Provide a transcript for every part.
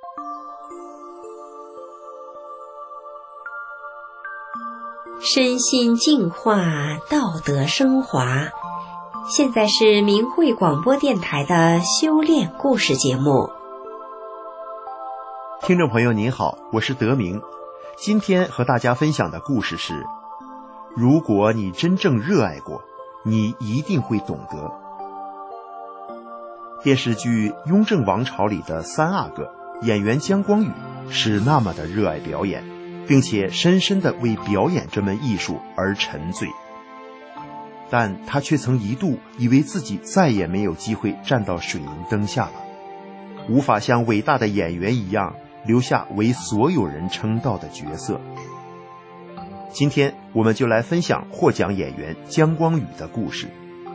身心净化，道德升华。现在是明慧广播电台的修炼故事节目。 听众朋友您好，我是德明。今天和大家分享的故事是：如果你真正热爱过，你一定会懂得。电视剧《雍正王朝》里的三阿哥演员姜光宇是那么的热爱表演，并且深深地为表演这门艺术而沉醉，但他却曾一度以为自己再也没有机会站到水银灯下了，无法像伟大的演员一样留下为所有人称道的角色。今天我们就来分享获奖演员姜光宇的故事。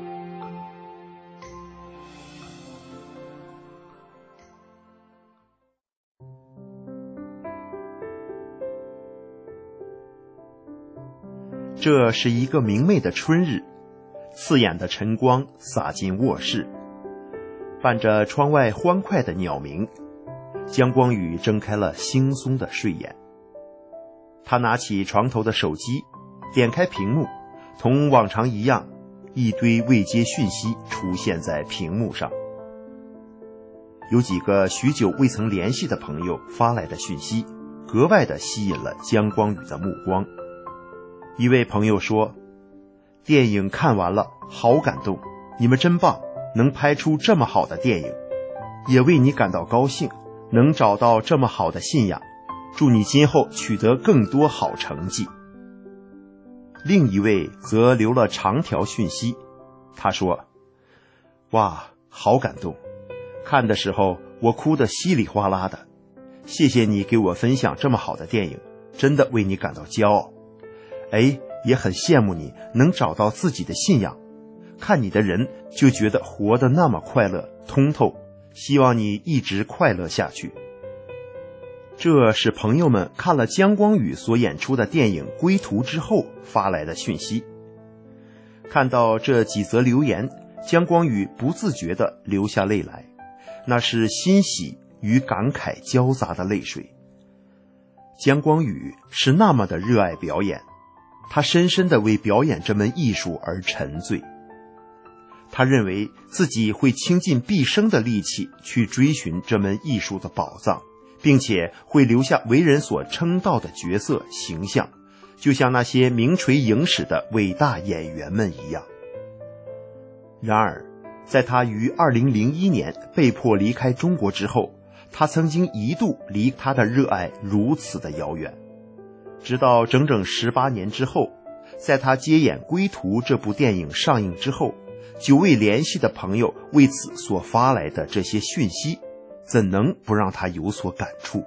这是一个明媚的春日，刺眼的晨光洒进卧室，伴着窗外欢快的鸟鸣，姜光宇睁开了惺忪的睡眼。他拿起床头的手机，点开屏幕，同往常一样，一堆未接讯息出现在屏幕上。有几个许久未曾联系的朋友发来的讯息，格外地吸引了姜光宇的目光。一位朋友说，电影看完了，好感动，你们真棒，能拍出这么好的电影，也为你感到高兴，能找到这么好的信仰，祝你今后取得更多好成绩。另一位则留了长条讯息，他说，哇，好感动，看的时候我哭得稀里哗啦的，谢谢你给我分享这么好的电影，真的为你感到骄傲。也很羡慕你能找到自己的信仰，看你的人就觉得活得那么快乐通透，希望你一直快乐下去。这是朋友们看了姜光宇所演出的电影《归途》之后发来的讯息。看到这几则留言，姜光宇不自觉地流下泪来，那是欣喜与感慨交杂的泪水。姜光宇是那么的热爱表演，他深深地为表演这门艺术而沉醉。他认为自己会倾尽毕生的力气去追寻这门艺术的宝藏，并且会留下为人所称道的角色形象，就像那些名垂影史的伟大演员们一样。然而，在他于2001年被迫离开中国之后，他曾经一度离他的热爱如此的遥远。直到整整18年之后，在他接演《归途》这部电影上映之后，久未联系的朋友为此所发来的这些讯息，怎能不让他有所感触？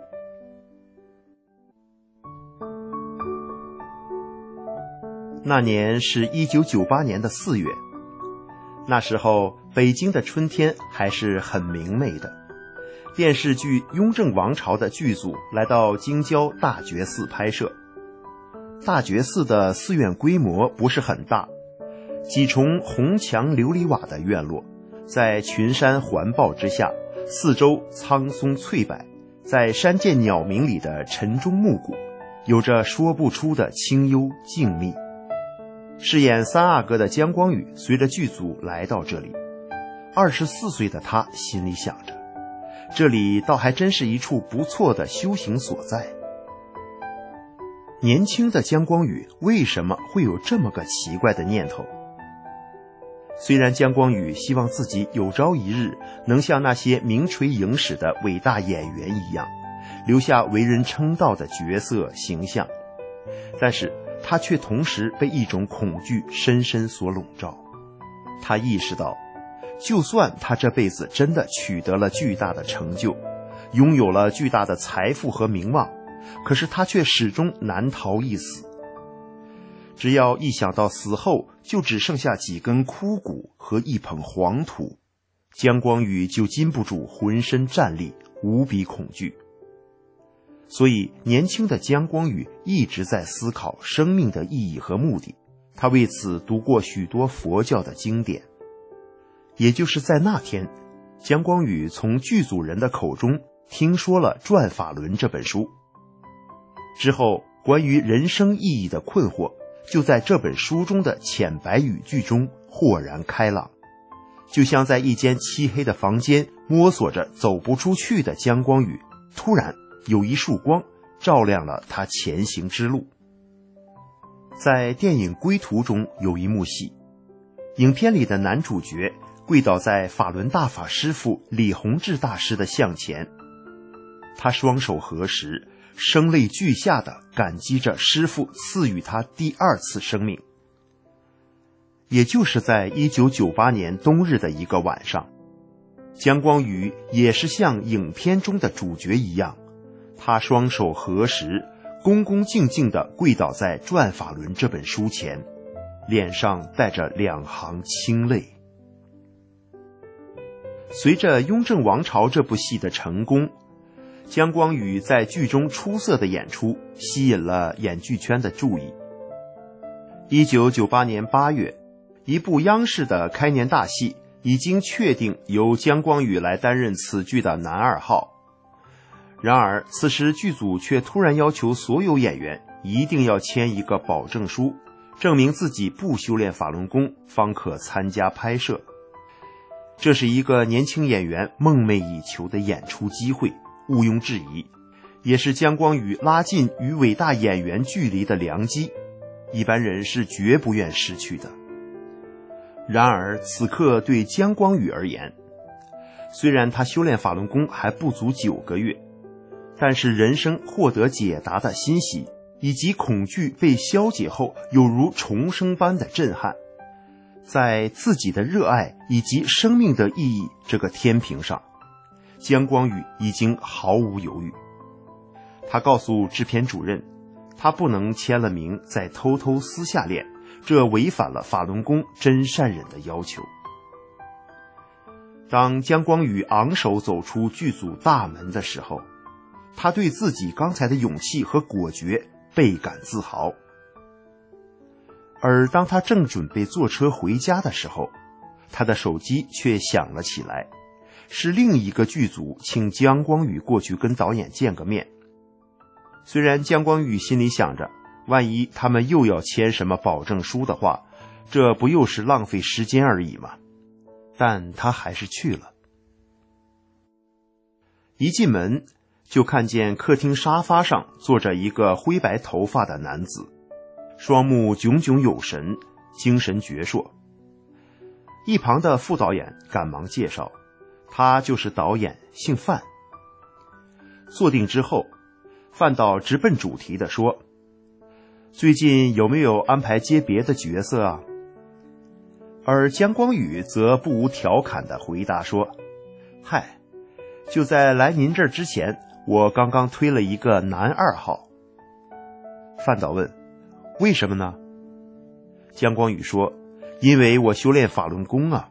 那年是1998年的4月，那时候北京的春天还是很明媚的。电视剧《雍正王朝》的剧组来到京郊大觉寺拍摄。大觉寺的寺院规模不是很大，几重红墙琉璃瓦的院落，在群山环抱之下，四周苍松翠柏，在山涧鸟鸣里的晨钟暮鼓，有着说不出的清幽静谧。饰演三阿哥的姜光宇随着剧组来到这里，24岁的他心里想着，这里倒还真是一处不错的修行所在。年轻的姜光宇为什么会有这么个奇怪的念头？虽然姜光宇希望自己有朝一日能像那些名垂影史的伟大演员一样，留下为人称道的角色形象，但是他却同时被一种恐惧深深所笼罩。他意识到，就算他这辈子真的取得了巨大的成就，拥有了巨大的财富和名望，可是他却始终难逃一死。只要一想到死后就只剩下几根枯骨和一捧黄土，姜光宇就禁不住浑身战栗，无比恐惧。所以年轻的姜光宇一直在思考生命的意义和目的，他为此读过许多佛教的经典。也就是在那天，姜光宇从剧组人的口中听说了《转法轮》这本书。之后，关于人生意义的困惑就在这本书中的浅白语句中豁然开朗，就像在一间漆黑的房间摸索着走不出去的姜光宇，突然有一束光照亮了他前行之路。在电影《归途》中有一幕戏，影片里的男主角跪倒在法轮大法师父李洪志大师的像前，他双手合十，声泪俱下地感激着师父赐予他第二次生命。也就是在1998年冬日的一个晚上，姜光宇也是像影片中的主角一样，他双手合十，恭恭敬敬地跪倒在《转法轮》这本书前，脸上带着2行清泪。随着《雍正王朝》这部戏的成功，姜光宇在剧中出色的演出吸引了演剧圈的注意。1998年8月，一部央视的开年大戏已经确定由姜光宇来担任此剧的男2号。然而此时剧组却突然要求所有演员一定要签一个保证书，证明自己不修炼法轮功方可参加拍摄。这是一个年轻演员梦寐以求的演出机会，毋庸置疑，也是姜光宇拉近与伟大演员距离的良机，一般人是绝不愿失去的。然而此刻对姜光宇而言，虽然他修炼法轮功还不足9个月，但是人生获得解答的欣喜，以及恐惧被消解后有如重生般的震撼，在自己的热爱以及生命的意义这个天平上，姜光宇已经毫无犹豫。他告诉制片主任，他不能签了名再偷偷私下练，这违反了法轮功真善忍的要求。当姜光宇昂首走出剧组大门的时候，他对自己刚才的勇气和果决倍感自豪。而当他正准备坐车回家的时候，他的手机却响了起来，是另一个剧组请姜光宇过去跟导演见个面。虽然姜光宇心里想着，万一他们又要签什么保证书的话，这不又是浪费时间而已吗？但他还是去了。一进门就看见客厅沙发上坐着一个灰白头发的男子，双目炯炯有神，精神矍铄。一旁的副导演赶忙介绍，他就是导演，姓范。坐定之后，范导直奔主题地说，最近有没有安排接别的角色啊？而姜光宇则不无调侃地回答说，嗨，就在来您这儿之前，我刚刚推了一个男2号。范导问，为什么呢？姜光宇说，因为我修炼法轮功啊。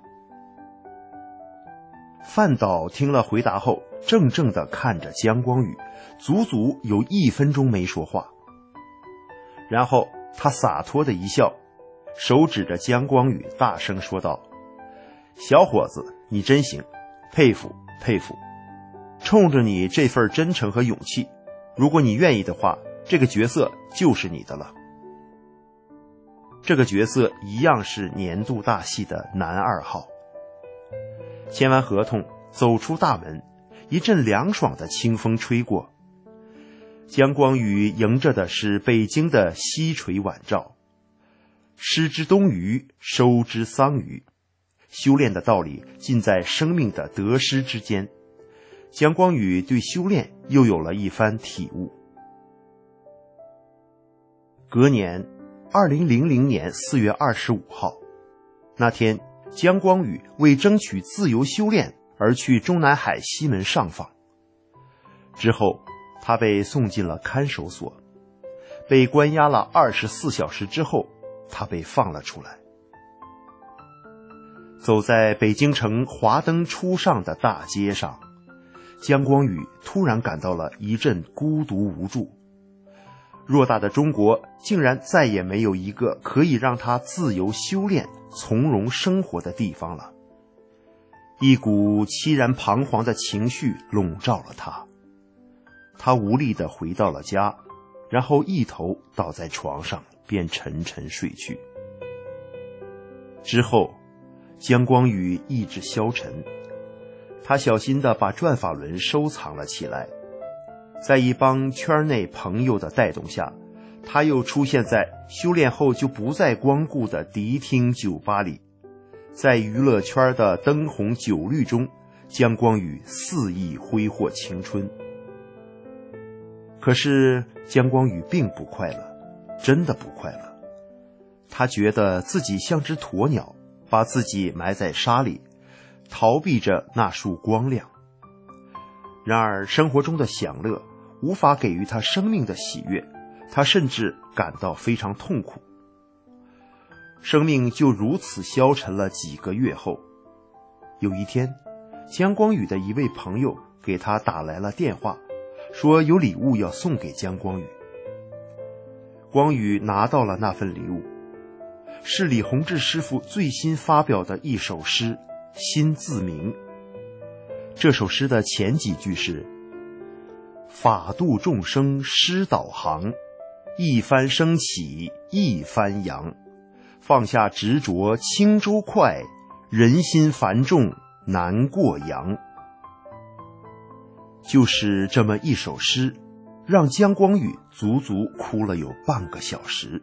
范导听了回答后，怔怔地看着姜光宇，足足有1分钟没说话。然后他洒脱的一笑，手指着姜光宇大声说道，小伙子，你真行，佩服佩服，冲着你这份真诚和勇气，如果你愿意的话，这个角色就是你的了。这个角色一样是年度大戏的男2号。签完合同，走出大门，一阵凉爽的清风吹过，姜光宇迎着的是北京的西垂晚照。失之东隅，收之桑榆，修炼的道理尽在生命的得失之间。姜光宇对修炼又有了一番体悟。隔年2000年4月25号，那天姜光宇为争取自由修炼而去中南海西门上访。之后他被送进了看守所，被关押了24小时之后，他被放了出来。走在北京城华灯初上的大街上，姜光宇突然感到了一阵孤独无助。偌大的中国竟然再也没有一个可以让他自由修炼、从容生活的地方了。一股凄然彷徨的情绪笼罩了他。 他无力地回到了家，然后一头倒在床上，便沉沉睡去。之后，姜光宇意志消沉，他小心地把转法轮收藏了起来。在一帮圈内朋友的带动下，他又出现在修炼后就不再光顾的迪厅酒吧里。在娱乐圈的灯红酒绿中，姜光宇肆意挥霍青春。可是姜光宇并不快乐，真的不快乐。他觉得自己像只鸵鸟，把自己埋在沙里，逃避着那束光亮。然而生活中的享乐无法给予他生命的喜悦，他甚至感到非常痛苦。生命就如此消沉了几个月后，有一天，姜光宇的一位朋友给他打来了电话，说有礼物要送给姜光宇。光宇拿到了那份礼物，是李洪志师傅最新发表的一首诗《心自明》。这首诗的前几句是：法度众生师导航，一帆升起一帆扬，放下执着轻舟快，人心繁重难过洋。就是这么一首诗，让姜光宇足足哭了有半个小时。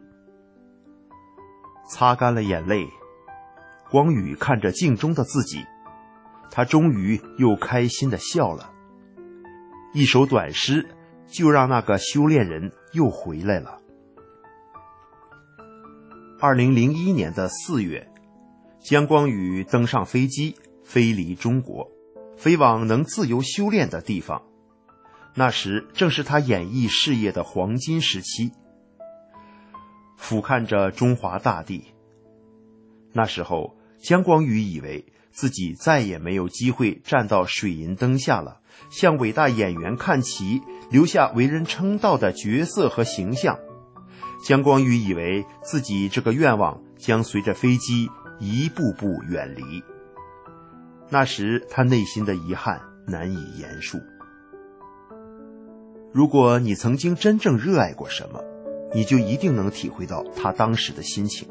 擦干了眼泪，光宇看着镜中的自己，他终于又开心地笑了。一首短诗就让那个修炼人又回来了。2001年的4月，姜光宇登上飞机，飞离中国，飞往能自由修炼的地方。那时正是他演艺事业的黄金时期。俯瞰着中华大地，那时候姜光宇以为自己再也没有机会站到水银灯下了，向伟大演员看齐，留下为人称道的角色和形象。姜光宇以为自己这个愿望将随着飞机一步步远离。那时他内心的遗憾难以言述。如果你曾经真正热爱过什么，你就一定能体会到他当时的心情。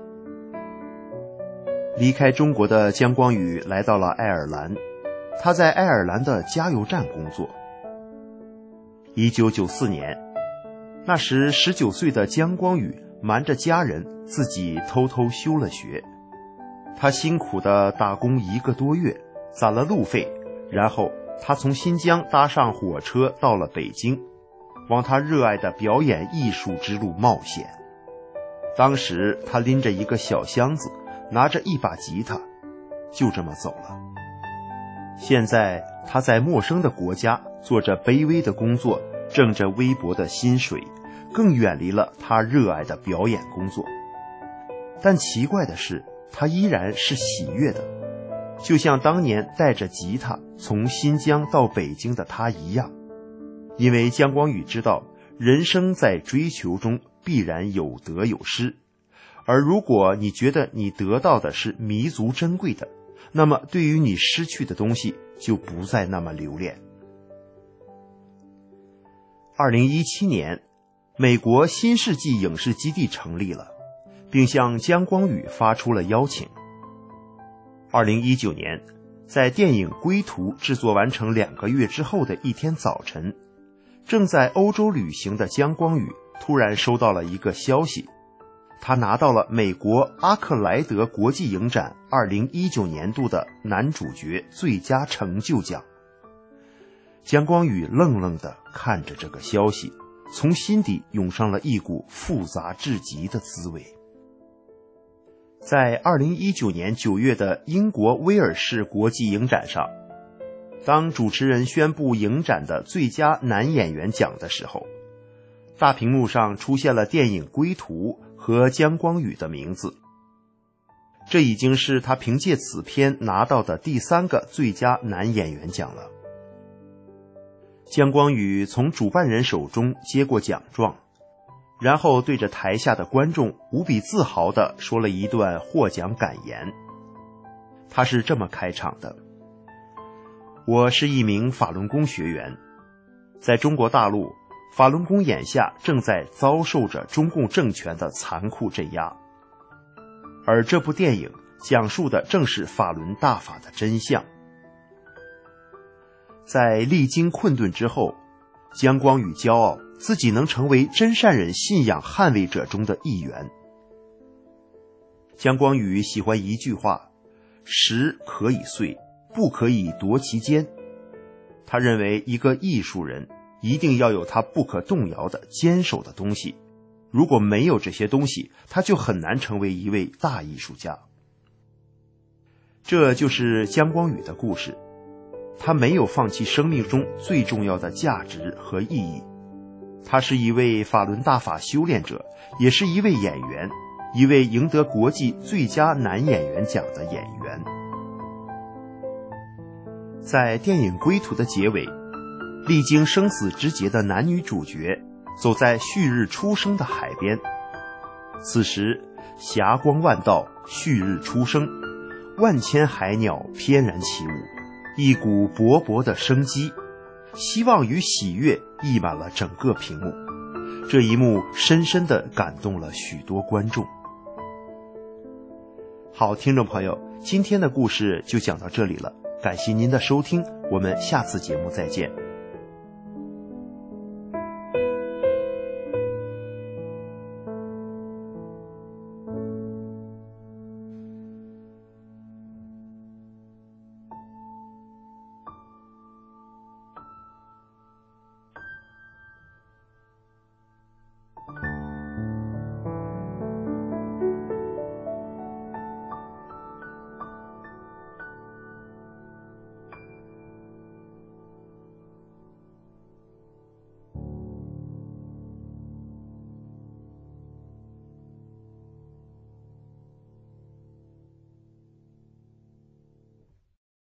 离开中国的姜光宇来到了爱尔兰，他在爱尔兰的加油站工作。1994年，那时19岁的姜光宇瞒着家人，自己偷偷休了学。他辛苦地打工1个多月，攒了路费，然后他从新疆搭上火车到了北京，往他热爱的表演艺术之路冒险。当时他拎着一个小箱子，拿着一把吉他，就这么走了。现在他在陌生的国家做着卑微的工作，挣着微薄的薪水，更远离了他热爱的表演工作。但奇怪的是，他依然是喜悦的，就像当年带着吉他从新疆到北京的他一样。因为姜光宇知道，人生在追求中必然有得有失，而如果你觉得你得到的是弥足珍贵的，那么对于你失去的东西就不再那么留恋。2017年，美国新世纪影视基地成立了，并向姜光宇发出了邀请。2019年，在电影《归途》制作完成2个月之后的一天早晨，正在欧洲旅行的姜光宇突然收到了一个消息，他拿到了美国阿克莱德国际影展2019年度的男主角最佳成就奖。姜光宇愣愣地看着这个消息，从心底涌上了一股复杂至极的滋味。在2019年9月的英国威尔士国际影展上，当主持人宣布影展的最佳男演员奖的时候，大屏幕上出现了电影《归途》和姜光宇的名字。这已经是他凭借此片拿到的第3个最佳男演员奖了。姜光宇从主办人手中接过奖状，然后对着台下的观众无比自豪地说了一段获奖感言。他是这么开场的：我是一名法轮功学员， 在中国大陆，法轮功眼下正在遭受着中共政权的残酷镇压，而这部电影讲述的正是法轮大法的真相。在历经困顿之后，姜光宇骄傲自己能成为真善忍信仰捍卫者中的一员。姜光宇喜欢一句话：石可以碎，不可以夺其坚。他认为一个艺术人一定要有他不可动摇的坚守的东西，如果没有这些东西，他就很难成为一位大艺术家。这就是姜光宇的故事，他没有放弃生命中最重要的价值和意义。他是一位法轮大法修炼者，也是一位演员，一位赢得国际最佳男演员奖的演员。在电影《归途》的结尾，历经生死之劫的男女主角走在旭日初升的海边。此时霞光万道，旭日初升，万千海鸟翩然起舞，一股勃勃的生机，希望与喜悦溢满了整个屏幕。这一幕深深地感动了许多观众。好，听众朋友，今天的故事就讲到这里了，感谢您的收听，我们下次节目再见。